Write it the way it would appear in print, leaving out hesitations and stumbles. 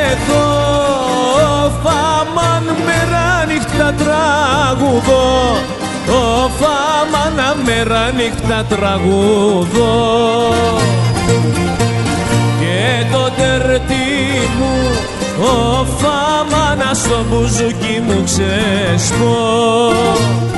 εδώ φάμαν μέρα νύχτα τραγουδώ, ο φάμανα μέρα νύχτα τραγουδώ. Και το τερτί μου ο φάμανα στο μπουζούκι μου ξεσπώ.